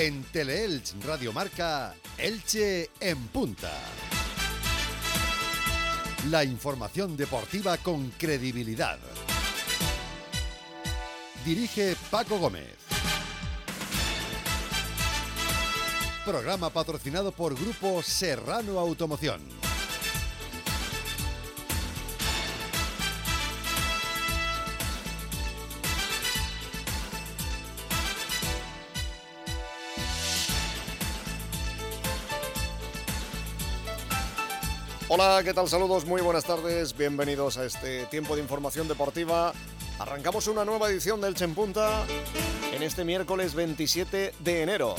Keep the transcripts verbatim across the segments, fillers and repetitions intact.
En Teleelch Radio Marca, Elche en punta. La información deportiva con credibilidad. Dirige Paco Gómez. Programa patrocinado por Grupo Serrano Automoción. Hola, ¿qué tal? Saludos, muy buenas tardes, bienvenidos a este tiempo de información deportiva. Arrancamos una nueva edición del Elche en Punta en este miércoles veintisiete de enero.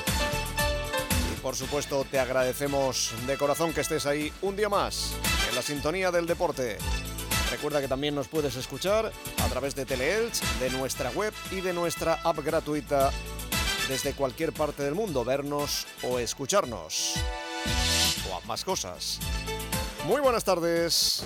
Y por supuesto te agradecemos de corazón que estés ahí un día más en la sintonía del deporte. Recuerda que también nos puedes escuchar a través de Teleelch, de nuestra web y de nuestra app gratuita desde cualquier parte del mundo, vernos o escucharnos. O ambas cosas. Muy buenas tardes.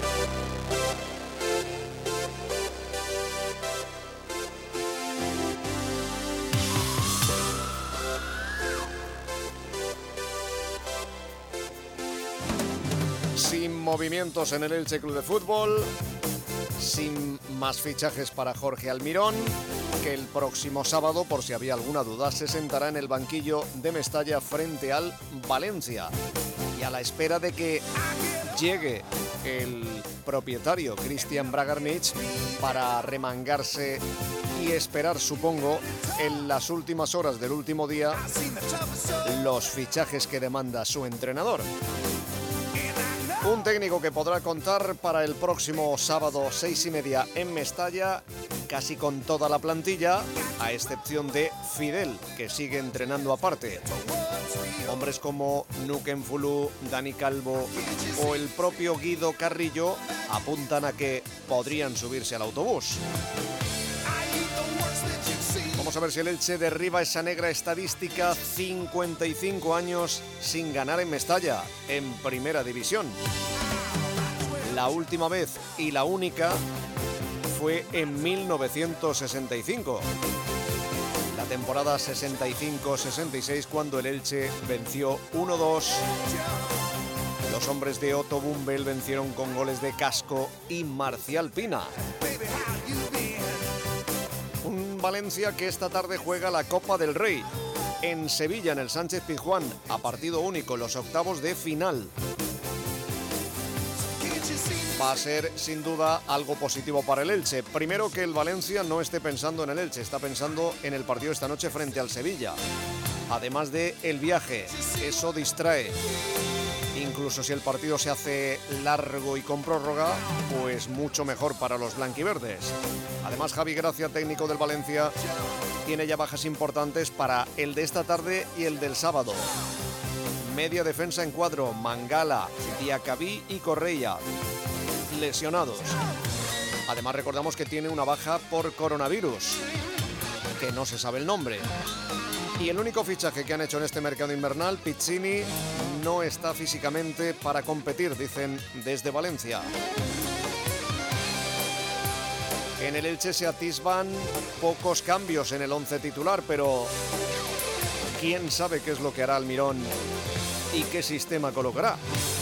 Sin movimientos en el Elche Club de Fútbol, sin más fichajes para Jorge Almirón, que el próximo sábado, por si había alguna duda, se sentará en el banquillo de Mestalla frente al Valencia. Y a la espera de que llegue el propietario Christian Bragarnich para remangarse y esperar, supongo, en las últimas horas del último día los fichajes que demanda su entrenador. Un técnico que podrá contar para el próximo sábado seis y media en Mestalla casi con toda la plantilla, a excepción de Fidel, que sigue entrenando aparte. Hombres como Nuken Fulu, Dani Calvo o el propio Guido Carrillo apuntan a que podrían subirse al autobús. Vamos a ver si el Elche derriba esa negra estadística, cincuenta y cinco años sin ganar en Mestalla, en Primera División. La última vez y la única fue en mil novecientos sesenta y cinco. La temporada sesenta y cinco sesenta y seis, cuando el Elche venció uno dos. Los hombres de Otto Bumbel vencieron con goles de Casco y Marcial Pina. Un Valencia que esta tarde juega la Copa del Rey en Sevilla, en el Sánchez Pizjuán, a partido único, los octavos de final. Va a ser sin duda algo positivo para el Elche. Primero, que el Valencia no esté pensando en el Elche, está pensando en el partido esta noche frente al Sevilla. Además de el viaje, eso distrae. Incluso si el partido se hace largo y con prórroga, pues mucho mejor para los blanquiverdes. Además, Javi Gracia, técnico del Valencia, tiene ya bajas importantes para el de esta tarde y el del sábado. Media defensa en cuadro, Mangala, Diacabí y Correia, lesionados. Además, recordamos que tiene una baja por coronavirus, que no se sabe el nombre. Y el único fichaje que han hecho en este mercado invernal, Piccini, no está físicamente para competir, dicen desde Valencia. En el Elche se atisban pocos cambios en el once titular, pero quién sabe qué es lo que hará Almirón y qué sistema colocará.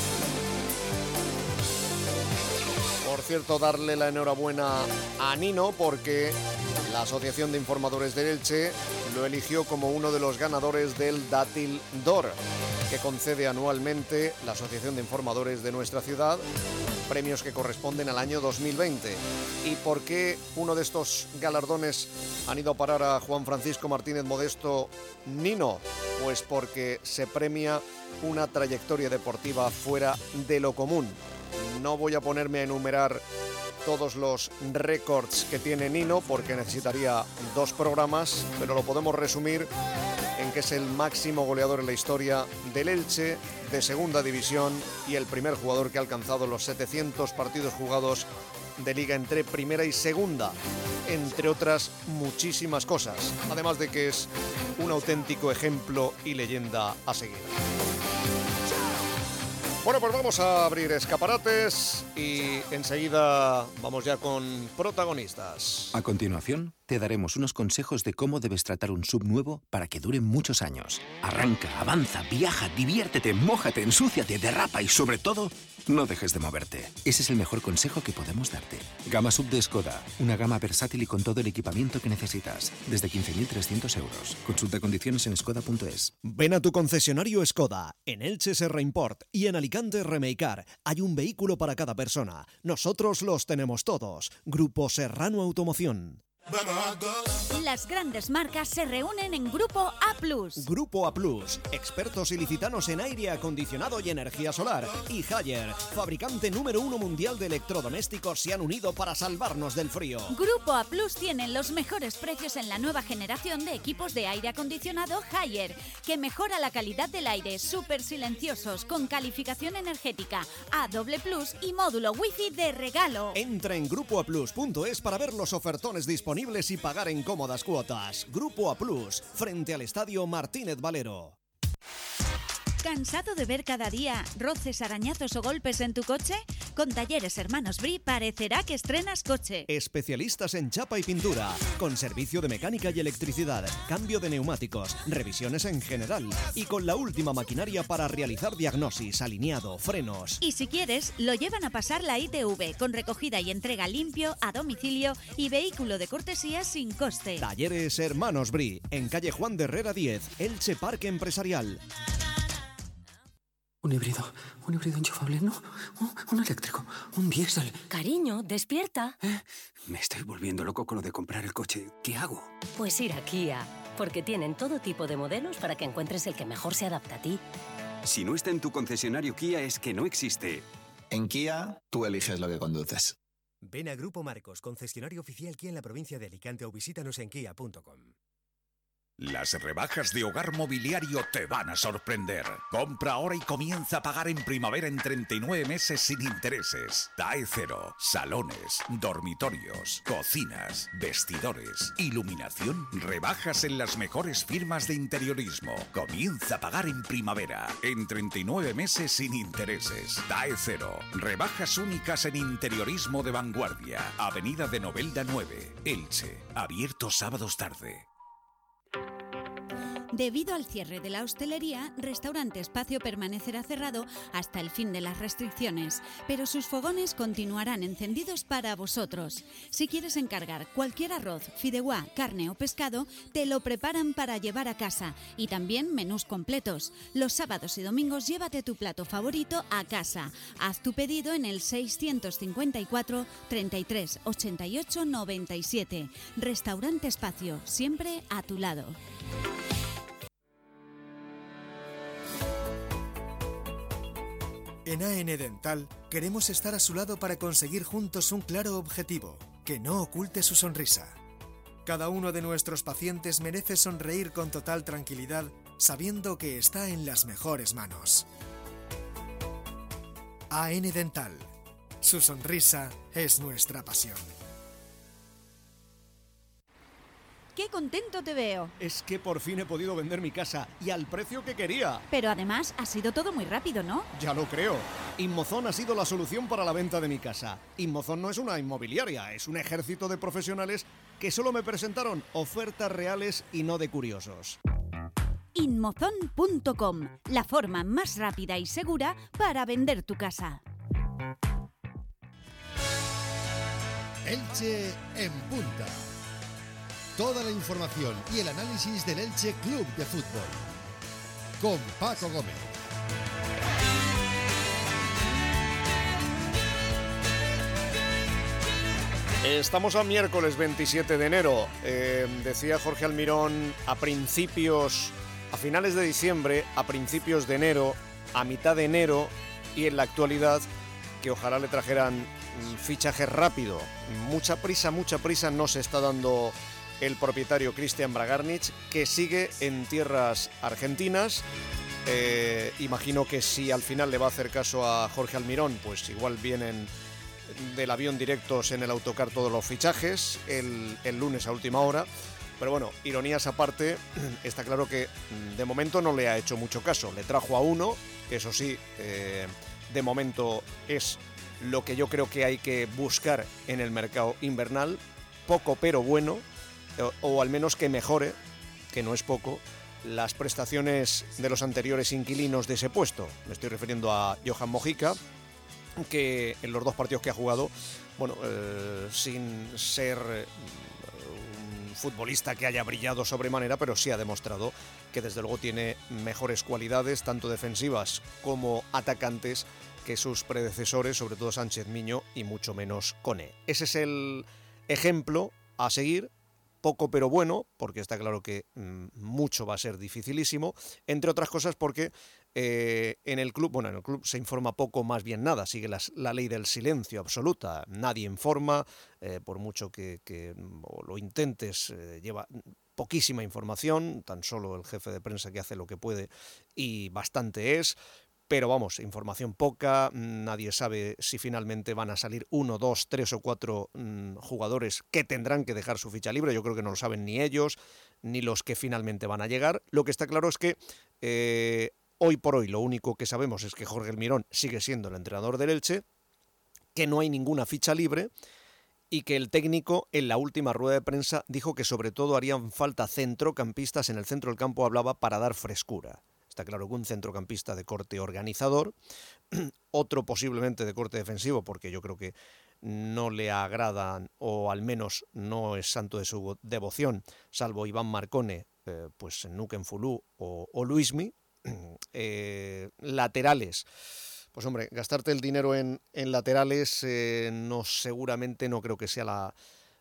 Por cierto, darle la enhorabuena a Nino, porque la Asociación de Informadores del Elche lo eligió como uno de los ganadores del Dátil d'Or, que concede anualmente la Asociación de Informadores de nuestra ciudad, premios que corresponden al año dos mil veinte. ¿Y por qué uno de estos galardones han ido a parar a Juan Francisco Martínez Modesto Nino? Pues porque se premia una trayectoria deportiva fuera de lo común. No voy a ponerme a enumerar todos los récords que tiene Nino, porque necesitaría dos programas, pero lo podemos resumir en que es el máximo goleador en la historia del Elche de Segunda División y el primer jugador que ha alcanzado los setecientos partidos jugados de Liga entre Primera y Segunda, entre otras muchísimas cosas, además de que es un auténtico ejemplo y leyenda a seguir. Bueno, pues vamos a abrir escaparates y enseguida vamos ya con protagonistas. A continuación, te daremos unos consejos de cómo debes tratar un sub nuevo para que dure muchos años. Arranca, avanza, viaja, diviértete, mójate, ensúciate, derrapa y sobre todo, no dejes de moverte. Ese es el mejor consejo que podemos darte. Gama sub de Skoda, una gama versátil y con todo el equipamiento que necesitas, desde quince mil trescientos euros. Consulta condiciones en skoda punto es. Ven a tu concesionario Skoda, en Elche Serra Import y en Alicante Remeicar. Hay un vehículo para cada persona. Nosotros los tenemos todos. Grupo Serrano Automoción. Las grandes marcas se reúnen en Grupo A plus. Grupo A plus, expertos ilicitanos en aire acondicionado y energía solar. Y Haier, fabricante número uno mundial de electrodomésticos, se han unido para salvarnos del frío. Grupo A plus tiene los mejores precios en la nueva generación de equipos de aire acondicionado Haier, que mejora la calidad del aire, súper silenciosos, con calificación energética A doble plus y módulo wifi de regalo. Entra en grupo a plus punto es para ver los ofertones disponibles y pagar en cómodas cuotas. Grupo A plus, frente al Estadio Martínez Valero. ¿Cansado de ver cada día roces, arañazos o golpes en tu coche? Con Talleres Hermanos Bri parecerá que estrenas coche. Especialistas en chapa y pintura, con servicio de mecánica y electricidad, cambio de neumáticos, revisiones en general y con la última maquinaria para realizar diagnosis, alineado, frenos. Y si quieres, lo llevan a pasar la I T V con recogida y entrega limpio, a domicilio y vehículo de cortesía sin coste. Talleres Hermanos Bri, en calle Juan de Herrera diez, Elche Parque Empresarial. Un híbrido, un híbrido enchufable, no, un, un eléctrico, un diésel. Cariño, despierta. ¿Eh? Me estoy volviendo loco con lo de comprar el coche. ¿Qué hago? Pues ir a Kia, porque tienen todo tipo de modelos para que encuentres el que mejor se adapta a ti. Si no está en tu concesionario Kia es que no existe. En Kia, tú eliges lo que conduces. Ven a Grupo Marcos, concesionario oficial Kia en la provincia de Alicante, o visítanos en kia punto com. Las rebajas de Hogar Mobiliario te van a sorprender. Compra ahora y comienza a pagar en primavera en treinta y nueve meses sin intereses. T A E cero, salones, dormitorios, cocinas, vestidores, iluminación. Rebajas en las mejores firmas de interiorismo. Comienza a pagar en primavera en treinta y nueve meses sin intereses. T A E cero, rebajas únicas en interiorismo de vanguardia. Avenida de Novelda nueve, Elche. Abierto sábados tarde. Debido al cierre de la hostelería, Restaurante Espacio permanecerá cerrado hasta el fin de las restricciones, pero sus fogones continuarán encendidos para vosotros. Si quieres encargar cualquier arroz, fideuá, carne o pescado, te lo preparan para llevar a casa, y también menús completos. Los sábados y domingos llévate tu plato favorito a casa. Haz tu pedido en el seiscientos cincuenta y cuatro, treinta y tres, ochenta y ocho, noventa y siete. Restaurante Espacio, siempre a tu lado. En A N Dental queremos estar a su lado para conseguir juntos un claro objetivo, que no oculte su sonrisa. Cada uno de nuestros pacientes merece sonreír con total tranquilidad, sabiendo que está en las mejores manos. A N Dental. Su sonrisa es nuestra pasión. ¡Qué contento te veo! Es que por fin he podido vender mi casa y al precio que quería. Pero además ha sido todo muy rápido, ¿no? Ya lo creo. Inmozón ha sido la solución para la venta de mi casa. Inmozón no es una inmobiliaria, es un ejército de profesionales que solo me presentaron ofertas reales y no de curiosos. Inmozón punto com, la forma más rápida y segura para vender tu casa. Elche en punta. Toda la información y el análisis del Elche Club de Fútbol. Con Paco Gómez. Estamos a miércoles veintisiete de enero. Eh, decía Jorge Almirón, a principios, a finales de diciembre, a principios de enero, a mitad de enero y en la actualidad, que ojalá le trajeran fichaje rápido. Mucha prisa, mucha prisa no se está dando el propietario Cristian Bragarnich, que sigue en tierras argentinas. Eh, imagino que si al final le va a hacer caso a Jorge Almirón, pues igual vienen del avión directos en el autocar todos los fichajes el, el lunes a última hora. Pero bueno, ironías aparte, está claro que de momento no le ha hecho mucho caso. Le trajo a uno, que eso sí, eh, de momento es lo que yo creo que hay que buscar en el mercado invernal, poco pero bueno, o, o al menos que mejore, que no es poco, las prestaciones de los anteriores inquilinos de ese puesto. Me estoy refiriendo a Johan Mojica, que en los dos partidos que ha jugado, bueno, eh, sin ser eh, un futbolista que haya brillado sobremanera, pero sí ha demostrado que desde luego tiene mejores cualidades, tanto defensivas como atacantes, que sus predecesores, sobre todo Sánchez Miño y mucho menos Koné. Ese es el ejemplo a seguir. Poco pero bueno, porque está claro que mmm, mucho va a ser dificilísimo, entre otras cosas porque eh, en el club, bueno, en el club se informa poco, más bien nada, sigue las, la ley del silencio absoluta, nadie informa, eh, por mucho que, que lo intentes, eh, lleva poquísima información, tan solo el jefe de prensa que hace lo que puede y bastante es. Pero vamos, información poca, nadie sabe si finalmente van a salir uno, dos, tres o cuatro mmm, jugadores que tendrán que dejar su ficha libre. Yo creo que no lo saben ni ellos, ni los que finalmente van a llegar. Lo que está claro es que eh, hoy por hoy lo único que sabemos es que Jorge Almirón sigue siendo el entrenador del Elche, que no hay ninguna ficha libre y que el técnico en la última rueda de prensa dijo que sobre todo harían falta centrocampistas en el centro del campo, hablaba, para dar frescura. Está claro que un centrocampista de corte organizador, otro posiblemente de corte defensivo, porque yo creo que no le agradan, o al menos no es santo de su devoción, salvo Iván Marcone, eh, pues Nuken Fulú o, o Luismi. Eh, laterales, pues hombre, gastarte el dinero en, en laterales eh, no, seguramente no creo que sea la...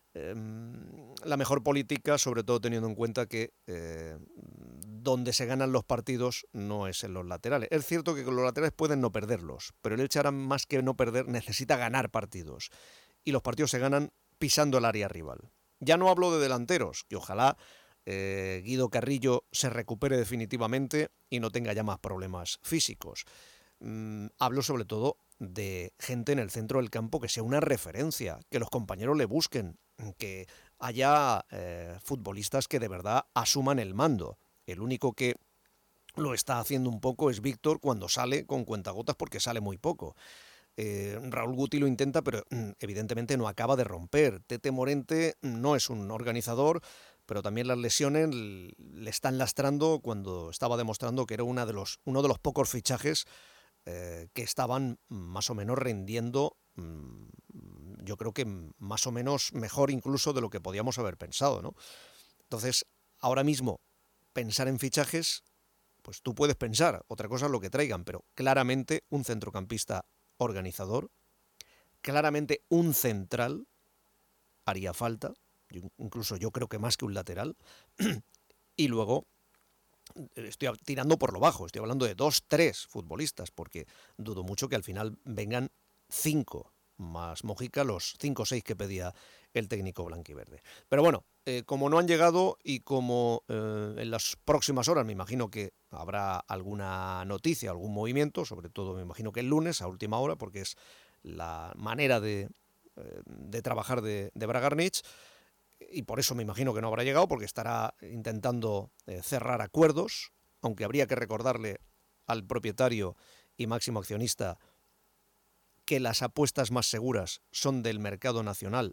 la mejor política, sobre todo teniendo en cuenta que eh, donde se ganan los partidos no es en los laterales. Es cierto que con los laterales pueden no perderlos, pero el Elche ahora más que no perder necesita ganar partidos, y los partidos se ganan pisando el área rival. Ya no hablo de delanteros, que ojalá eh, Guido Carrillo se recupere definitivamente y no tenga ya más problemas físicos. Mm, hablo sobre todo de gente en el centro del campo que sea una referencia, que los compañeros le busquen, que haya eh, futbolistas que de verdad asuman el mando. El único que lo está haciendo un poco es Víctor cuando sale con cuentagotas, porque sale muy poco. Eh, Raúl Guti lo intenta, pero mm, evidentemente no acaba de romper. Tete Morente no es un organizador, pero también las lesiones le están lastrando cuando estaba demostrando que era una de los, uno de los pocos fichajes eh, que estaban más o menos rindiendo, mmm, yo creo que más o menos mejor incluso de lo que podíamos haber pensado, ¿no? Entonces, ahora mismo, pensar en fichajes, pues tú puedes pensar, otra cosa es lo que traigan, pero claramente un centrocampista organizador, claramente un central haría falta, incluso yo creo que más que un lateral, y luego estoy tirando por lo bajo, estoy hablando de dos, tres futbolistas, porque dudo mucho que al final vengan cinco más Mojica, los cinco o seis que pedía el técnico blanquiverde. Pero bueno, eh, como no han llegado y como eh, en las próximas horas me imagino que habrá alguna noticia, algún movimiento, sobre todo me imagino que el lunes a última hora, porque es la manera de, eh, de trabajar de, de Bragarnich, y por eso me imagino que no habrá llegado, porque estará intentando eh, cerrar acuerdos, aunque habría que recordarle al propietario y máximo accionista que las apuestas más seguras son del mercado nacional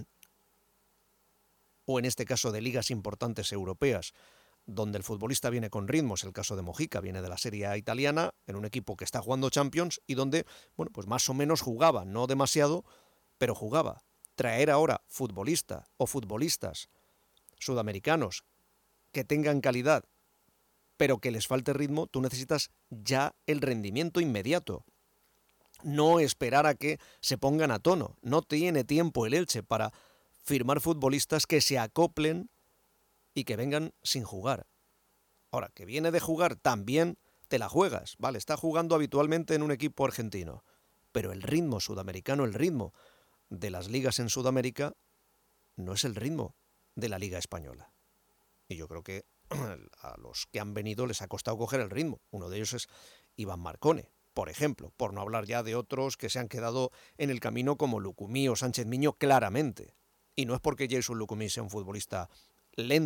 o en este caso de ligas importantes europeas, donde el futbolista viene con ritmo. Es el caso de Mojica, viene de la Serie A italiana, en un equipo que está jugando Champions y donde, bueno, pues más o menos jugaba, no demasiado, pero jugaba. Traer ahora futbolista o futbolistas sudamericanos que tengan calidad, pero que les falte ritmo, tú necesitas ya el rendimiento inmediato. No esperar a que se pongan a tono. No tiene tiempo el Elche para firmar futbolistas que se acoplen y que vengan sin jugar. Ahora, que viene de jugar, también te la juegas. Vale, está jugando habitualmente en un equipo argentino, pero el ritmo sudamericano, el ritmo de las ligas en Sudamérica, no es el ritmo de la Liga Española. Y yo creo que a los que han venido les ha costado coger el ritmo. Uno de ellos es Iván Marcone, por ejemplo, por no hablar ya de otros que se han quedado en el camino como Lucumí o Sánchez Miño, claramente. Y no es porque Jason Lucumí sea un futbolista lento,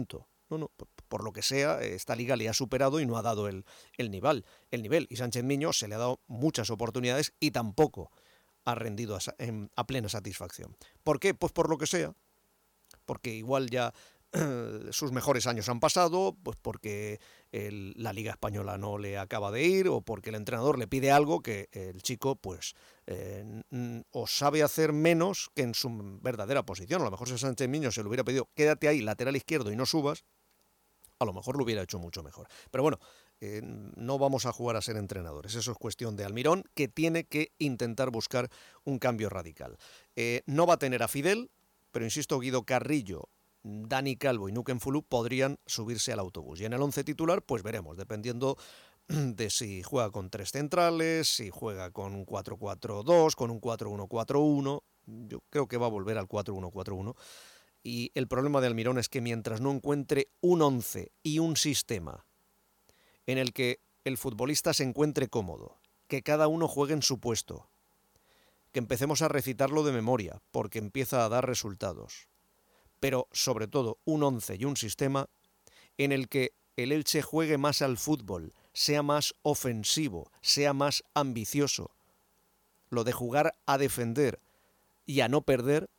no, no, por, por lo que sea, esta liga le ha superado y no ha dado el, el nivel, el nivel. Y Sánchez Miño se le ha dado muchas oportunidades y tampoco ha rendido a, en, a plena satisfacción. ¿Por qué? Pues por lo que sea, porque igual ya eh, sus mejores años han pasado, pues porque el, la Liga Española no le acaba de ir, o porque el entrenador le pide algo que el chico pues eh, o sabe hacer menos que en su verdadera posición. A lo mejor si Sánchez Miño se le hubiera pedido quédate ahí, lateral izquierdo, y no subas, a lo mejor lo hubiera hecho mucho mejor. Pero bueno, eh, no vamos a jugar a ser entrenadores. Eso es cuestión de Almirón, que tiene que intentar buscar un cambio radical. Eh, no va a tener a Fidel, pero insisto, Guido Carrillo, Dani Calvo y Nuken Fulu podrían subirse al autobús. Y en el once titular, pues veremos, dependiendo de si juega con tres centrales, si juega con un cuatro cuatro dos, con un cuatro uno cuatro uno. Yo creo que va a volver al cuatro uno cuatro uno. Y el problema de Almirón es que mientras no encuentre un once y un sistema en el que el futbolista se encuentre cómodo, que cada uno juegue en su puesto, que empecemos a recitarlo de memoria, porque empieza a dar resultados, pero sobre todo un once y un sistema en el que el Elche juegue más al fútbol, sea más ofensivo, sea más ambicioso. Lo de jugar a defender y a no perder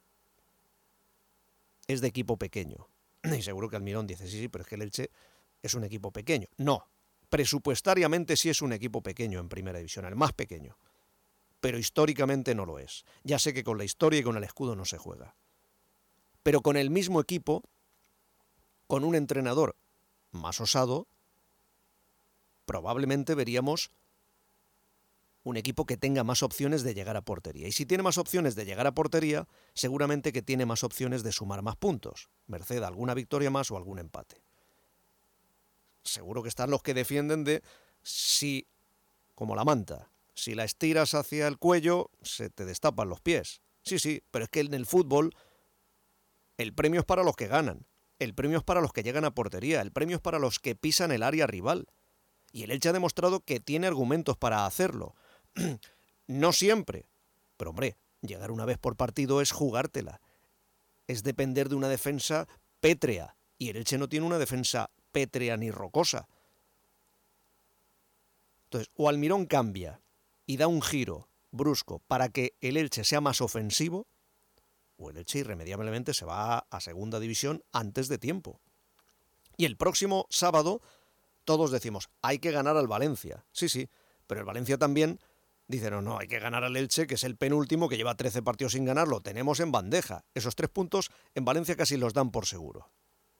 es de equipo pequeño. Y seguro que Almirón dice, sí, sí, pero es que el Elche es un equipo pequeño. No, presupuestariamente sí es un equipo pequeño en primera división, el más pequeño. Pero históricamente no lo es. Ya sé que con la historia y con el escudo no se juega. Pero con el mismo equipo, con un entrenador más osado, probablemente veríamos un equipo que tenga más opciones de llegar a portería. Y si tiene más opciones de llegar a portería, seguramente que tiene más opciones de sumar más puntos, merced a alguna victoria más o algún empate. Seguro que están los que defienden de si, como la manta, si la estiras hacia el cuello, se te destapan los pies. Sí, sí, pero es que en el fútbol el premio es para los que ganan, el premio es para los que llegan a portería, el premio es para los que pisan el área rival. Y el Elche ha demostrado que tiene argumentos para hacerlo. No siempre, pero hombre, llegar una vez por partido es jugártela. Es depender de una defensa pétrea. Y el Elche no tiene una defensa pétrea ni rocosa. Entonces, o Almirón cambia y da un giro brusco para que el Elche sea más ofensivo, o el Elche irremediablemente se va a segunda división antes de tiempo. Y el próximo sábado todos decimos, hay que ganar al Valencia. Sí, sí, pero el Valencia también dice, no, no, hay que ganar al Elche, que es el penúltimo, que lleva trece partidos sin ganar, lo tenemos en bandeja. Esos tres puntos en Valencia casi los dan por seguro.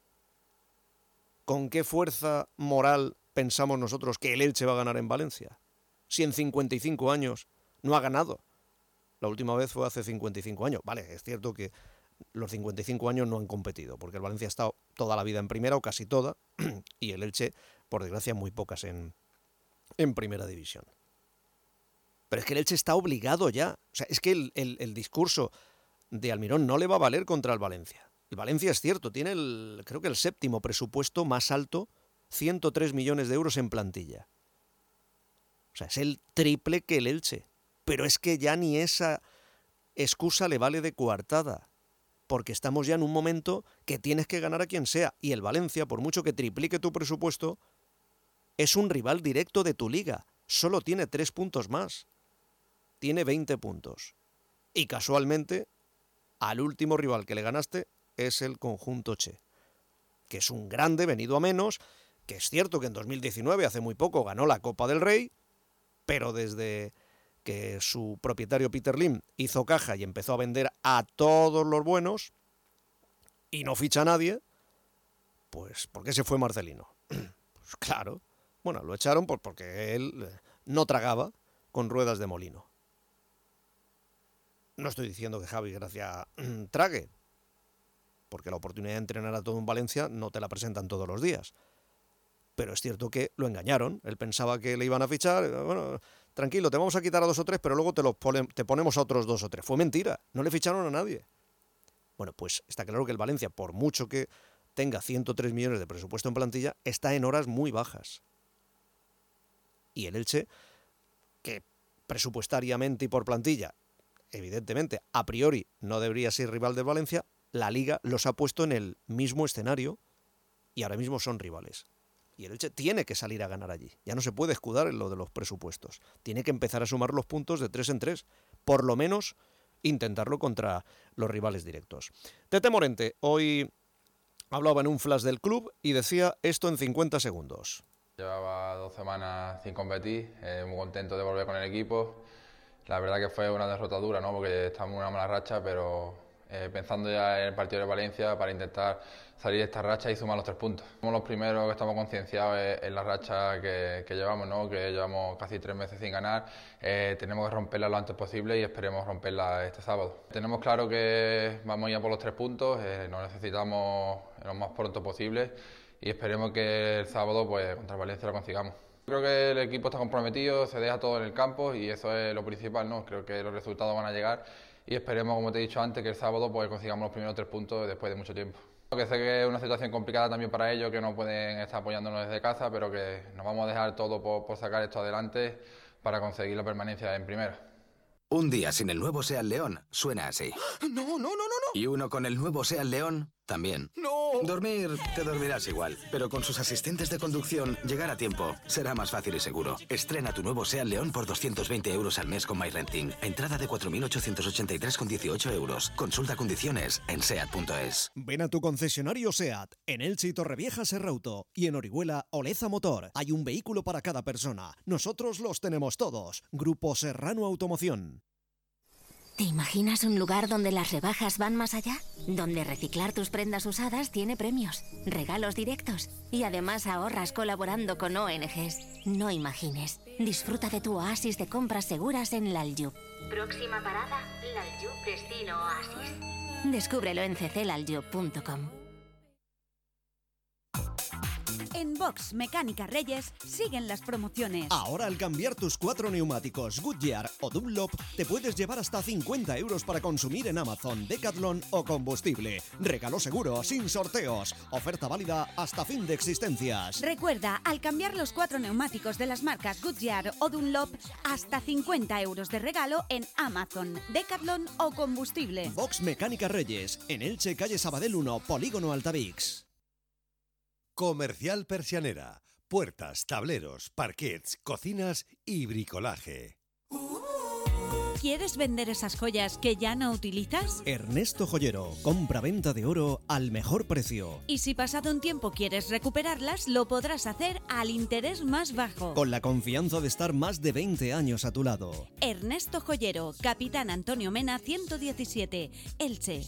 ¿Con qué fuerza moral pensamos nosotros que el Elche va a ganar en Valencia? Si en cincuenta y cinco años no ha ganado. La última vez fue hace cincuenta y cinco años. Vale, es cierto que los cincuenta y cinco años no han competido, porque el Valencia ha estado toda la vida en primera, o casi toda, y el Elche, por desgracia, muy pocas en, en primera división. Pero es que el Elche está obligado ya. O sea, es que el, el, el discurso de Almirón no le va a valer contra el Valencia. El Valencia, es cierto, tiene el, creo que el séptimo presupuesto más alto, ciento tres millones de euros en plantilla. O sea, es el triple que el Elche. Pero es que ya ni esa excusa le vale de coartada, porque estamos ya en un momento que tienes que ganar a quien sea. Y el Valencia, por mucho que triplique tu presupuesto, es un rival directo de tu liga. Solo tiene tres puntos más. Tiene veinte puntos. Y casualmente, al último rival que le ganaste es el conjunto Che, que es un grande venido a menos, que es cierto que en dos mil diecinueve, hace muy poco, ganó la Copa del Rey, pero desde que su propietario Peter Lim hizo caja y empezó a vender a todos los buenos y no ficha a nadie, pues ¿por qué se fue Marcelino? Pues claro, bueno, lo echaron pues porque él no tragaba con ruedas de molino. No estoy diciendo que Javi Gracia trague, porque la oportunidad de entrenar a todo en Valencia no te la presentan todos los días. Pero es cierto que lo engañaron. Él pensaba que le iban a fichar. Bueno, tranquilo, te vamos a quitar a dos o tres, pero luego te, los pone, te ponemos a otros dos o tres. Fue mentira, no le ficharon a nadie. Bueno, pues está claro que el Valencia, por mucho que tenga ciento tres millones de presupuesto en plantilla, está en horas muy bajas. Y el Elche, que presupuestariamente y por plantilla, evidentemente, a priori no debería ser rival del Valencia, la Liga los ha puesto en el mismo escenario y ahora mismo son rivales. Y el Elche tiene que salir a ganar allí. Ya no se puede escudar en lo de los presupuestos. Tiene que empezar a sumar los puntos de tres en tres. Por lo menos intentarlo contra los rivales directos. Tete Morente hoy hablaba en un flash del club y decía esto en cincuenta segundos. Llevaba dos semanas sin competir, eh, muy contento de volver con el equipo. La verdad que fue una derrota dura, ¿no? Porque estamos en una mala racha, pero eh, pensando ya en el partido de Valencia para intentar salir de esta racha y sumar los tres puntos. Somos los primeros que estamos concienciados en, en la racha que, que llevamos, ¿no? Que llevamos casi tres meses sin ganar. Eh, tenemos que romperla lo antes posible y esperemos romperla este sábado. Tenemos claro que vamos a ir a por los tres puntos, eh, nos necesitamos lo más pronto posible y esperemos que el sábado pues contra Valencia lo consigamos. Creo que el equipo está comprometido, se deja todo en el campo y eso es lo principal, ¿no? Creo que los resultados van a llegar y esperemos, como te he dicho antes, que el sábado pues consigamos los primeros tres puntos después de mucho tiempo. Que sé que es una situación complicada también para ellos, que no pueden estar apoyándonos desde casa, pero que nos vamos a dejar todo por, por sacar esto adelante para conseguir la permanencia en primera. Un día sin el nuevo Seat León suena así. No, no, no, no, no. Y uno con el nuevo Seat León también. No. Dormir, te dormirás igual. Pero con sus asistentes de conducción, llegar a tiempo será más fácil y seguro. Estrena tu nuevo Seat León por doscientos veinte euros al mes con MyRenting. Entrada de cuatro mil ochocientos ochenta y tres con dieciocho euros. Consulta condiciones en seat punto es. Ven a tu concesionario SEAT, en Elche y Torrevieja Serrauto, y en Orihuela Oleza Motor. Hay un vehículo para cada persona. Nosotros los tenemos todos. Grupo Serrano Automoción. ¿Te imaginas un lugar donde las rebajas van más allá? Donde reciclar tus prendas usadas tiene premios, regalos directos y además ahorras colaborando con O N Ges. No imagines. Disfruta de tu oasis de compras seguras en L'Aljub. Próxima parada, L'Aljub Destino Oasis. Descúbrelo en c c laljub punto com. En Box Mecánica Reyes siguen las promociones. Ahora al cambiar tus cuatro neumáticos Goodyear o Dunlop te puedes llevar hasta cincuenta euros para consumir en Amazon, Decathlon o combustible. Regalo seguro, sin sorteos. Oferta válida hasta fin de existencias. Recuerda, al cambiar los cuatro neumáticos de las marcas Goodyear o Dunlop, hasta cincuenta euros de regalo en Amazon, Decathlon o combustible. Box Mecánica Reyes, en Elche, calle Sabadell uno, Polígono Altavix. Comercial Persianera. Puertas, tableros, parquets, cocinas y bricolaje. ¿Quieres vender esas joyas que ya no utilizas? Ernesto Joyero, compra-venta de oro al mejor precio. Y si pasado un tiempo quieres recuperarlas, lo podrás hacer al interés más bajo. Con la confianza de estar más de veinte años a tu lado. Ernesto Joyero, Capitán Antonio Mena ciento diecisiete, Elche.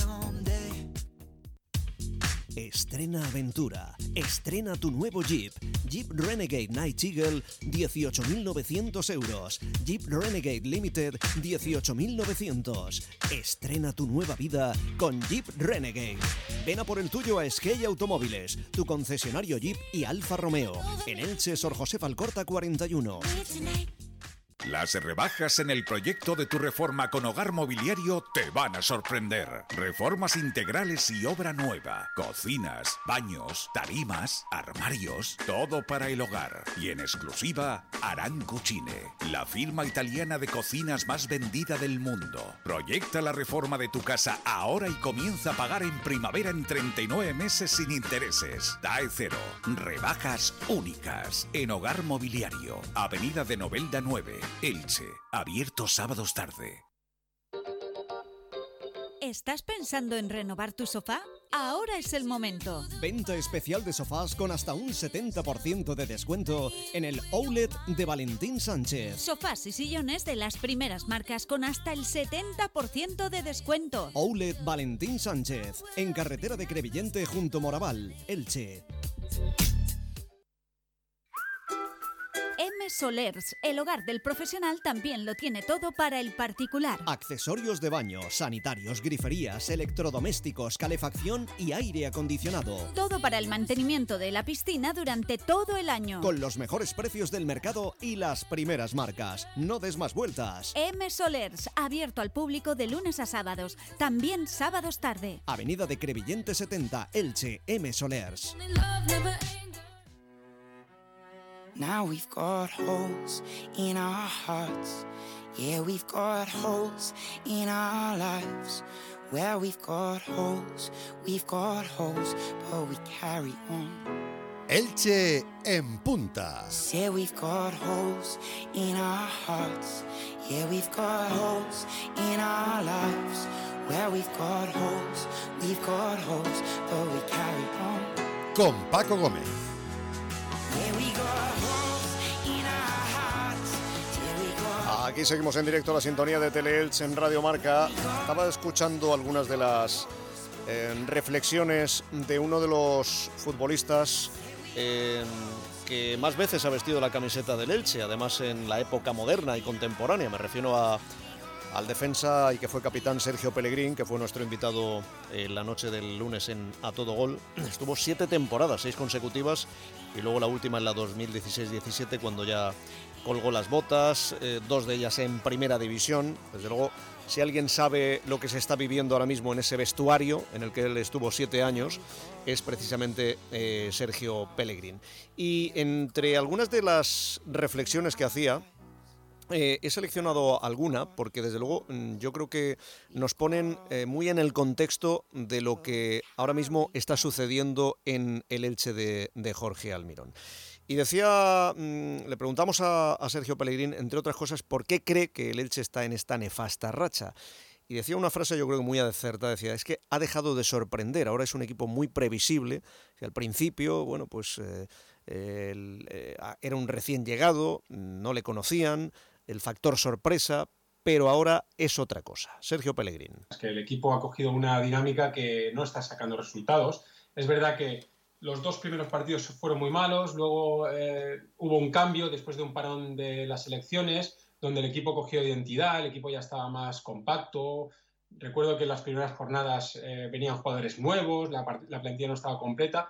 Estrena aventura. Estrena tu nuevo Jeep. Jeep Renegade Night Eagle, dieciocho mil novecientos euros. Jeep Renegade Limited, dieciocho mil novecientos. Estrena tu nueva vida con Jeep Renegade. Ven a por el tuyo a Skey Automóviles, tu concesionario Jeep y Alfa Romeo. En Elche, Sor José Alcorta cuarenta y uno. Las rebajas en el proyecto de tu reforma con Hogar Mobiliario te van a sorprender. Reformas integrales y obra nueva. Cocinas, baños, tarimas, armarios, todo para el hogar. Y en exclusiva, Aran Cucine, la firma italiana de cocinas más vendida del mundo. Proyecta la reforma de tu casa ahora y comienza a pagar en primavera en treinta y nueve meses sin intereses. D A E cero. Rebajas únicas en Hogar Mobiliario. Avenida de Novelda nueve. Elche, abierto sábados tarde. ¿Estás pensando en renovar tu sofá? Ahora es el momento. Venta especial de sofás con hasta un setenta por ciento de descuento en el Outlet de Valentín Sánchez. Sofás y sillones de las primeras marcas con hasta el setenta por ciento de descuento. Outlet Valentín Sánchez, en carretera de Crevillente junto Moraval, Elche. M Solers, el hogar del profesional, también lo tiene todo para el particular. Accesorios de baño, sanitarios, griferías, electrodomésticos, calefacción y aire acondicionado. Todo para el mantenimiento de la piscina durante todo el año. Con los mejores precios del mercado y las primeras marcas. No des más vueltas. M Solers, abierto al público de lunes a sábados, también sábados tarde. Avenida de Crevillente setenta, Elche, M Solers. Now we've got holes in our hearts. Yeah, we've got holes in our lives. Where we've got holes, we've got holes, but we carry on. Elche en punta. Say we've got holes in our hearts. Yeah, we've got holes in our lives. Where we've got holes, we've got holes, but we carry on. Con Paco Gómez. Yeah, we got holes in our hearts. Yeah, we got... Aquí seguimos en directo la sintonía de Teleelch en Radio Marca. Estaba escuchando algunas de las eh, reflexiones de uno de los futbolistas eh, que más veces ha vestido la camiseta del Elche, además en la época moderna y contemporánea. Me refiero a, al defensa y que fue capitán Sergio Pellegrín, que fue nuestro invitado en la noche del lunes en A Todo Gol. Estuvo siete temporadas, seis consecutivas, y luego la última en la dos mil dieciséis diecisiete, cuando ya colgó las botas, eh, dos de ellas en primera división. Desde luego, si alguien sabe lo que se está viviendo ahora mismo en ese vestuario en el que él estuvo siete años, es precisamente eh, Sergio Pellegrín. Y entre algunas de las reflexiones que hacía, eh, he seleccionado alguna, porque desde luego yo creo que nos ponen eh, muy en el contexto de lo que ahora mismo está sucediendo en el Elche de, de Jorge Almirón. Y decía, mmm, le preguntamos a, a Sergio Pellegrín, entre otras cosas, por qué cree que el Elche está en esta nefasta racha. Y decía una frase, yo creo que muy acertada, decía, es que ha dejado de sorprender, ahora es un equipo muy previsible, que al principio, bueno, pues eh, el, eh, era un recién llegado, no le conocían, el factor sorpresa, pero ahora es otra cosa. Sergio Pellegrín. Es que el equipo ha cogido una dinámica que no está sacando resultados. Es verdad que los dos primeros partidos fueron muy malos, luego eh, hubo un cambio después de un parón de las elecciones, donde el equipo cogió identidad, el equipo ya estaba más compacto. Recuerdo que en las primeras jornadas eh, venían jugadores nuevos, la, la plantilla no estaba completa.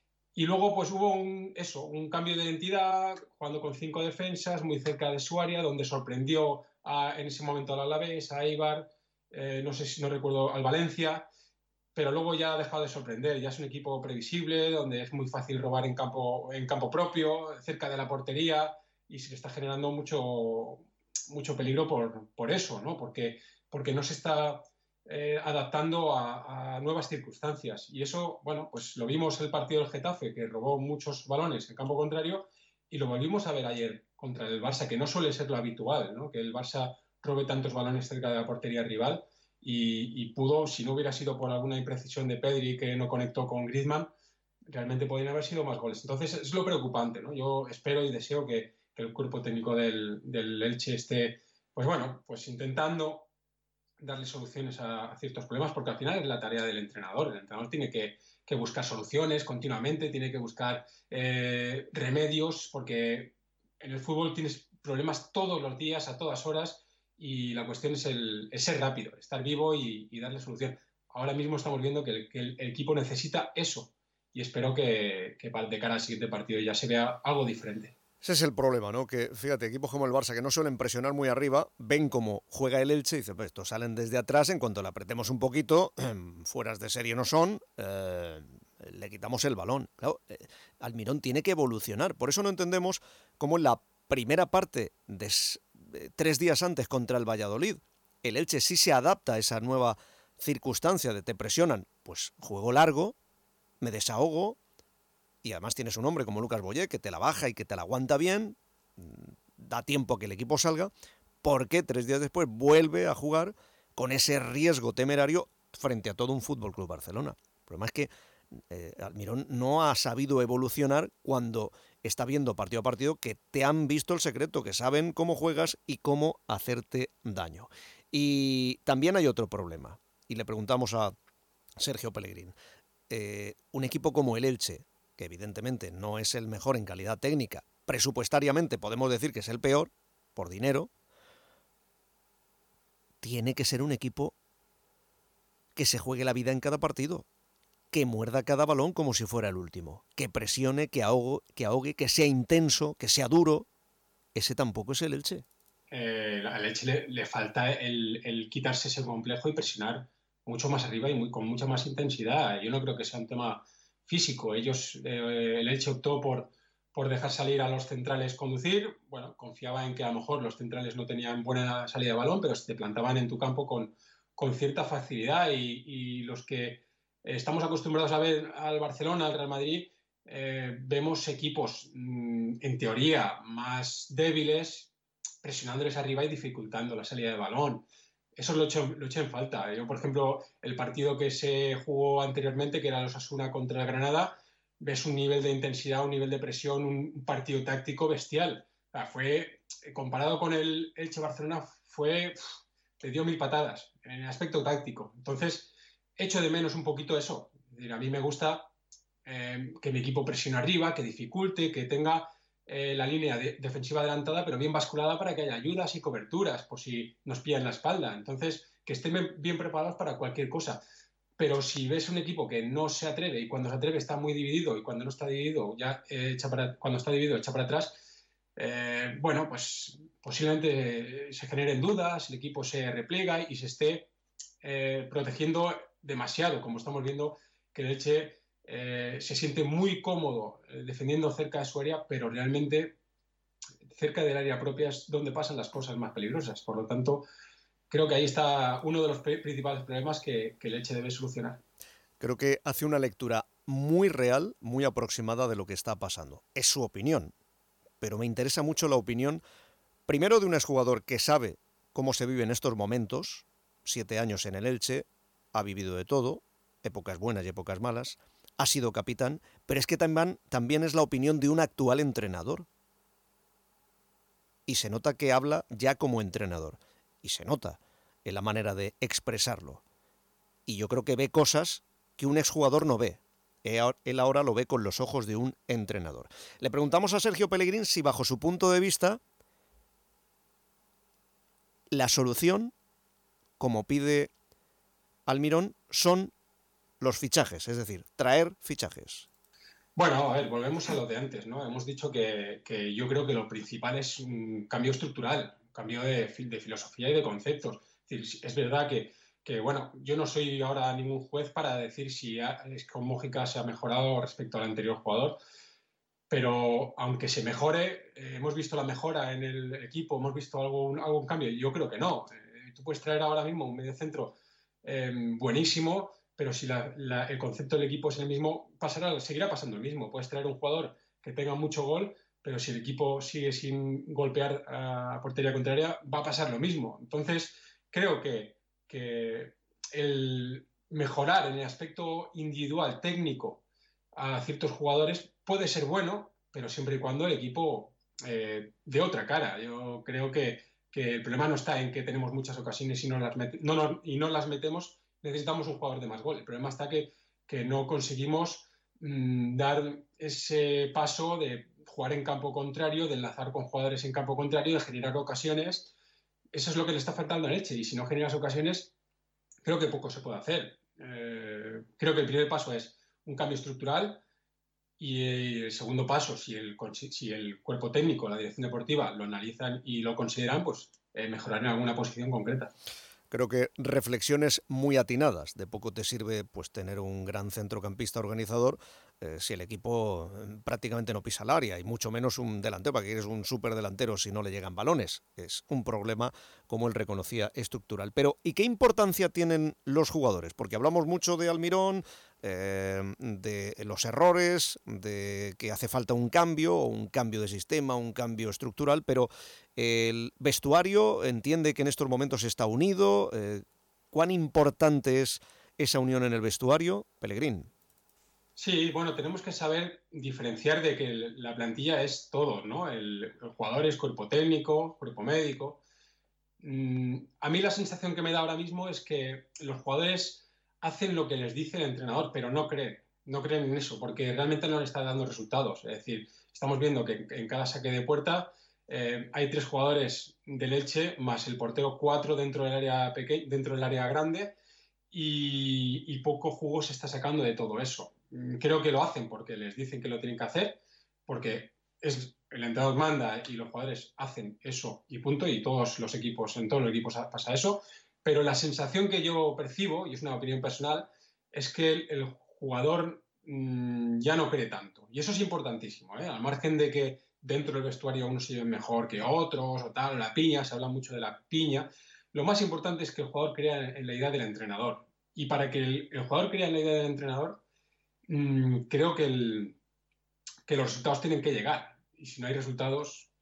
Y luego pues hubo un, eso, un cambio de identidad, jugando con cinco defensas, muy cerca de su área, donde sorprendió a, en ese momento al Alavés, a Eibar, eh, no sé si no recuerdo, al Valencia. Pero luego ya ha dejado de sorprender, ya es un equipo previsible, donde es muy fácil robar en campo, en campo propio, cerca de la portería, y se le está generando mucho, mucho peligro por, por eso, ¿no? Porque, porque no se está eh, adaptando a, a nuevas circunstancias. Y eso, bueno, pues lo vimos en el partido del Getafe, que robó muchos balones en campo contrario, y lo volvimos a ver ayer contra el Barça, que no suele ser lo habitual, ¿no? Que el Barça robe tantos balones cerca de la portería rival. Y, y pudo, si no hubiera sido por alguna imprecisión de Pedri que no conectó con Griezmann, realmente podrían haber sido más goles. Entonces es lo preocupante, ¿no? Yo espero y deseo que, que el cuerpo técnico del, del Elche esté, pues bueno, pues intentando darle soluciones a, a ciertos problemas, porque al final es la tarea del entrenador. El entrenador tiene que, que buscar soluciones continuamente, tiene que buscar eh, remedios, porque en el fútbol tienes problemas todos los días, a todas horas. Y la cuestión es, el, es ser rápido, estar vivo y, y darle solución. Ahora mismo estamos viendo que el, que el equipo necesita eso. Y espero que, que de cara al siguiente partido ya se vea algo diferente. Ese es el problema, ¿no? Que, fíjate, equipos como el Barça, que no suelen presionar muy arriba, ven cómo juega el Elche y dicen, pues estos salen desde atrás, en cuanto le apretemos un poquito, fueras de serie no son, eh, le quitamos el balón. Claro, eh, Almirón tiene que evolucionar. Por eso no entendemos cómo en la primera parte de tres días antes contra el Valladolid, el Elche sí se adapta a esa nueva circunstancia de te presionan, pues juego largo, me desahogo, y además tienes un hombre como Lucas Boyé que te la baja y que te la aguanta bien, da tiempo a que el equipo salga, porque tres días después vuelve a jugar con ese riesgo temerario frente a todo un Fútbol Club Barcelona. El problema es que eh, Almirón no ha sabido evolucionar cuando está viendo partido a partido que te han visto el secreto, que saben cómo juegas y cómo hacerte daño. Y también hay otro problema, y le preguntamos a Sergio Pellegrín. Eh, un equipo como el Elche, que evidentemente no es el mejor en calidad técnica, presupuestariamente podemos decir que es el peor, por dinero, tiene que ser un equipo que se juegue la vida en cada partido, que muerda cada balón como si fuera el último, que presione, que ahogue, que, ahogue, que sea intenso, que sea duro. Ese tampoco es el Elche. Eh, al Elche le, le falta el, el quitarse ese complejo y presionar mucho más arriba y muy, con mucha más intensidad. Yo no creo que sea un tema físico. Ellos, eh, el Elche optó por, por dejar salir a los centrales conducir. Bueno, confiaba en que a lo mejor los centrales no tenían buena salida de balón, pero se te plantaban en tu campo con, con cierta facilidad y, y los que estamos acostumbrados a ver al Barcelona, al Real Madrid, eh, vemos equipos mmm, en teoría más débiles presionándoles arriba y dificultando la salida de balón. Eso lo eché, lo eché en falta. Yo, por ejemplo, el partido que se jugó anteriormente, que era el Osasuna contra el Granada, ves un nivel de intensidad, un nivel de presión, un partido táctico bestial. O sea, fue, comparado con el Elche-Barcelona, fue, le dio mil patadas en el aspecto táctico. Entonces, echo de menos un poquito eso. Es decir, a mí me gusta eh, que mi equipo presione arriba, que dificulte, que tenga eh, la línea de, defensiva adelantada, pero bien basculada para que haya ayudas y coberturas, por si nos pillan la espalda. Entonces, que estén bien preparados para cualquier cosa. Pero si ves un equipo que no se atreve y cuando se atreve está muy dividido y cuando no está dividido, ya eh, echa para, cuando está dividido echa para atrás, eh, bueno, pues posiblemente se generen dudas, el equipo se repliega y se esté eh, protegiendo demasiado, como estamos viendo que el Elche eh, se siente muy cómodo eh, defendiendo cerca de su área, pero realmente cerca del área propia es donde pasan las cosas más peligrosas. Por lo tanto, creo que ahí está uno de los principales problemas que, que el Elche debe solucionar. Creo que hace una lectura muy real, muy aproximada de lo que está pasando. Es su opinión, pero me interesa mucho la opinión, primero de un exjugador que sabe cómo se vive en estos momentos, siete años en el Elche, ha vivido de todo, épocas buenas y épocas malas, ha sido capitán, pero es que también, también es la opinión de un actual entrenador. Y se nota que habla ya como entrenador. Y se nota en la manera de expresarlo. Y yo creo que ve cosas que un exjugador no ve. Él ahora lo ve con los ojos de un entrenador. Le preguntamos a Sergio Pellegrín si, bajo su punto de vista, la solución, como pide Almirón, son los fichajes, es decir, traer fichajes. Bueno, a ver, volvemos a lo de antes, ¿no? Hemos dicho que, que yo creo que lo principal es un cambio estructural, un cambio de, de filosofía y de conceptos. Es decir, es verdad que, que, bueno, yo no soy ahora ningún juez para decir si con Mójica se ha mejorado respecto al anterior jugador, pero aunque se mejore, eh, hemos visto la mejora en el equipo, hemos visto algún, algún cambio. Yo creo que no. Eh, tú puedes traer ahora mismo un mediocentro eh, buenísimo, pero si la, la, el concepto del equipo es el mismo, pasará, seguirá pasando lo mismo. Puedes traer un jugador que tenga mucho gol, pero si el equipo sigue sin golpear a portería contraria, va a pasar lo mismo. Entonces, creo que, que el mejorar en el aspecto individual, técnico, a ciertos jugadores puede ser bueno, pero siempre y cuando el equipo eh, dé otra cara. Yo creo que, que el problema no está en que tenemos muchas ocasiones y no las, met- no, no, y no las metemos. Necesitamos un jugador de más gol. El problema está que, que no conseguimos mmm, dar ese paso de jugar en campo contrario, de enlazar con jugadores en campo contrario, de generar ocasiones. Eso es lo que le está faltando al Elche. Y si no generas ocasiones, creo que poco se puede hacer. Eh, creo que el primer paso es un cambio estructural y el segundo paso, si el, si el cuerpo técnico, la dirección deportiva, lo analizan y lo consideran, pues eh, mejorar en alguna posición concreta. Creo que reflexiones muy atinadas. De poco te sirve pues tener un gran centrocampista organizador eh, si el equipo prácticamente no pisa el área, y mucho menos un delantero, para que eres un superdelantero si no le llegan balones. Es un problema, como él reconocía, estructural. Pero, ¿y qué importancia tienen los jugadores? Porque hablamos mucho de Almirón, eh, de los errores, de que hace falta un cambio, o un cambio de sistema, un cambio estructural, pero el vestuario entiende que en estos momentos está unido. Eh, ¿Cuán importante es esa unión en el vestuario, Pellegrín? Sí, bueno, tenemos que saber diferenciar de que la plantilla es todo, ¿no? El, el jugador es cuerpo técnico, cuerpo médico. Mm, a mí la sensación que me da ahora mismo es que los jugadores hacen lo que les dice el entrenador, pero no creen, no creen en eso, porque realmente no le está dando resultados. Es decir, estamos viendo que en cada saque de puerta eh, hay tres jugadores del Elche, más el portero, cuatro dentro del área peque- dentro del área grande, y, y poco jugo se está sacando de todo eso. Creo que lo hacen porque les dicen que lo tienen que hacer, porque es, el entrenador manda y los jugadores hacen eso y punto, y todos los equipos, en todos los equipos pasa eso, pero la sensación que yo percibo, y es una opinión personal, es que el, el jugador mmm, ya no cree tanto, y eso es importantísimo, ¿eh? Al margen de que dentro del vestuario unos se lleven mejor que otros o tal, la piña, se habla mucho de la piña, lo más importante es que el jugador crea en la idea del entrenador. Y para que el, el jugador crea en la idea del entrenador, mmm, creo que, el, que los resultados tienen que llegar. Y si no hay resultados,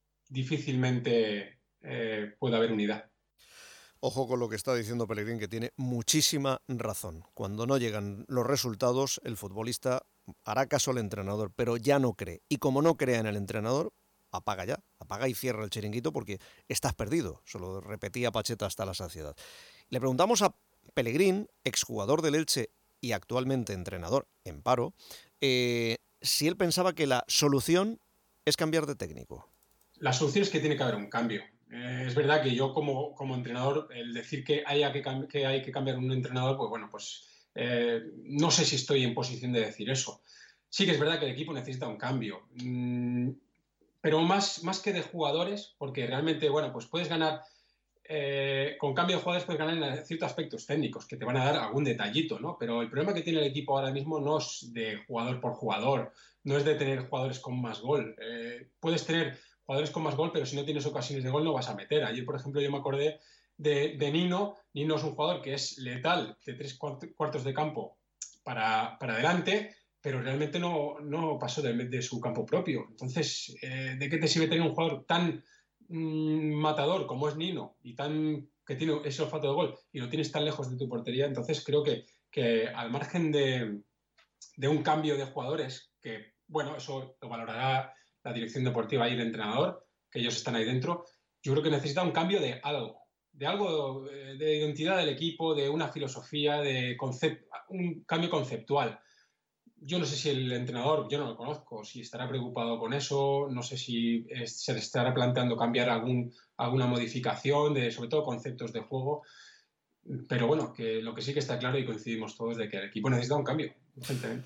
difícilmente eh, puede haber unidad. Ojo con lo que está diciendo Pellegrín, que tiene muchísima razón. Cuando no llegan los resultados, el futbolista hará caso al entrenador, pero ya no cree. Y como no crea en el entrenador, apaga ya, apaga y cierra el chiringuito porque estás perdido. Se lo repetía Pacheta hasta la saciedad. Le preguntamos a Pellegrín, exjugador del Elche y actualmente entrenador en paro, eh, si él pensaba que la solución es cambiar de técnico. La solución es que tiene que haber un cambio. Eh, es verdad que yo como, como entrenador, el decir que, haya que, que hay que cambiar un entrenador, pues bueno, pues eh, no sé si estoy en posición de decir eso. Sí que es verdad que el equipo necesita un cambio, mm, pero más, más que de jugadores, porque realmente, bueno, pues puedes ganar, eh, con cambio de jugadores puedes ganar en ciertos aspectos técnicos, que te van a dar algún detallito, ¿no? Pero el problema que tiene el equipo ahora mismo no es de jugador por jugador, no es de tener jugadores con más gol. Eh, puedes tener jugadores con más gol, pero si no tienes ocasiones de gol no vas a meter. Ayer, por ejemplo, yo me acordé de, de Nino. Nino es un jugador que es letal de tres cuartos de campo para, para adelante, pero realmente no, no pasó de, de su campo propio. Entonces, eh, ¿de qué te sirve tener un jugador tan mmm, matador como es Nino y tan que tiene ese olfato de gol y lo tienes tan lejos de tu portería? Entonces creo que, que al margen de, de un cambio de jugadores, que bueno, eso lo valorará la dirección deportiva y el entrenador, que ellos están ahí dentro, yo creo que necesita un cambio de algo, de algo de identidad del equipo, de una filosofía, de concept, un cambio conceptual. Yo no sé si el entrenador, yo no lo conozco, si estará preocupado con eso, no sé si se le estará planteando cambiar algún, alguna modificación, de, sobre todo conceptos de juego, pero bueno, que lo que sí que está claro y coincidimos todos de que el equipo necesita un cambio, urgentemente.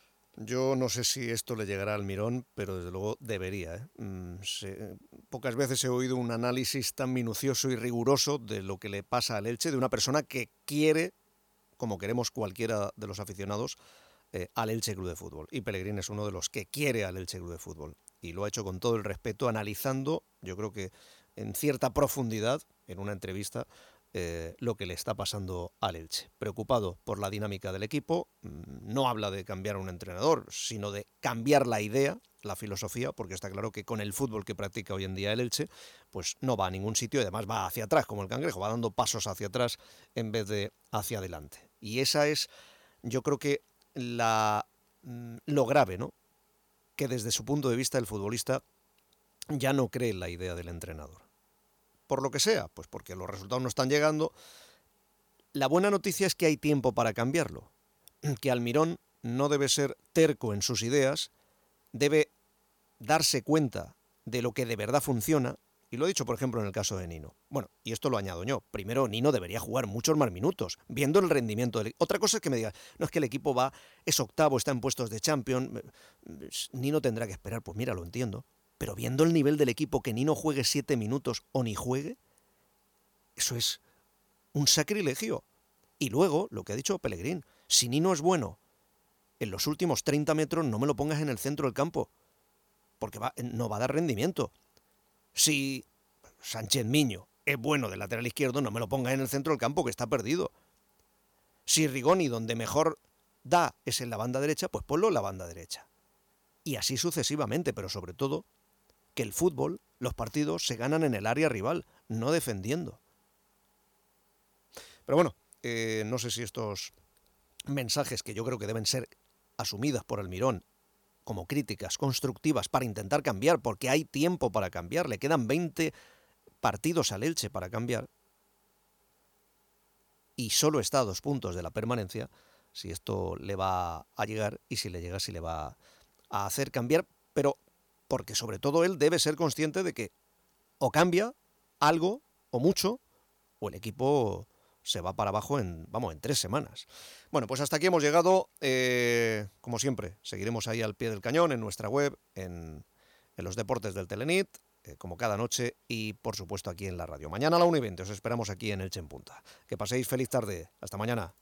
Yo no sé si esto le llegará al Mirón, pero desde luego debería. ¿eh? Mm, se, pocas veces he oído un análisis tan minucioso y riguroso de lo que le pasa al Elche, de una persona que quiere, como queremos cualquiera de los aficionados, eh, al Elche Club de Fútbol. Y Pellegrín es uno de los que quiere al Elche Club de Fútbol. Y lo ha hecho con todo el respeto, analizando, yo creo que en cierta profundidad, en una entrevista, Eh, lo que le está pasando al Elche. Preocupado por la dinámica del equipo, no habla de cambiar un entrenador, sino de cambiar la idea, la filosofía, porque está claro que con el fútbol que practica hoy en día el Elche, pues no va a ningún sitio y además va hacia atrás, como el cangrejo, va dando pasos hacia atrás en vez de hacia adelante. Y esa es, yo creo que la, lo grave, ¿no? Que desde su punto de vista el futbolista ya no cree en la idea del entrenador. Por lo que sea, pues porque los resultados no están llegando. La buena noticia es que hay tiempo para cambiarlo, que Almirón no debe ser terco en sus ideas, debe darse cuenta de lo que de verdad funciona, y lo he dicho por ejemplo en el caso de Nino. Bueno, y esto lo añado yo, primero Nino debería jugar muchos más minutos, viendo el rendimiento del equipo. Otra cosa es que me diga, no es que el equipo va, es octavo, está en puestos de Champions, Nino tendrá que esperar, pues mira, lo entiendo. Pero viendo el nivel del equipo, que Nino juegue siete minutos o ni juegue, eso es un sacrilegio. Y luego, lo que ha dicho Pellegrín, si Nino es bueno en los últimos treinta metros, no me lo pongas en el centro del campo, porque va, no va a dar rendimiento. Si Sánchez Miño es bueno de lateral izquierdo, no me lo pongas en el centro del campo, que está perdido. Si Rigoni, donde mejor da, es en la banda derecha, pues ponlo en la banda derecha. Y así sucesivamente, pero sobre todo que el fútbol, los partidos se ganan en el área rival, no defendiendo. Pero bueno, eh, no sé si estos mensajes, que yo creo que deben ser asumidas por Almirón como críticas constructivas para intentar cambiar, porque hay tiempo para cambiar, le quedan veinte partidos al Elche para cambiar, y solo está a dos puntos de la permanencia, si esto le va a llegar, y si le llega, si le va a hacer cambiar, pero porque sobre todo él debe ser consciente de que o cambia algo o mucho, o el equipo se va para abajo en, vamos, en tres semanas. Bueno, pues hasta aquí hemos llegado. Eh, como siempre, seguiremos ahí al pie del cañón en nuestra web, en, en los deportes del Telenit, eh, como cada noche, y por supuesto aquí en la radio. Mañana a la una y veinte os esperamos aquí en Elche en Punta. Que paséis feliz tarde. Hasta mañana.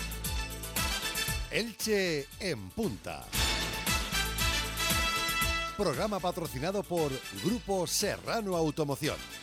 Elche en Punta. Programa patrocinado por Grupo Serrano Automoción.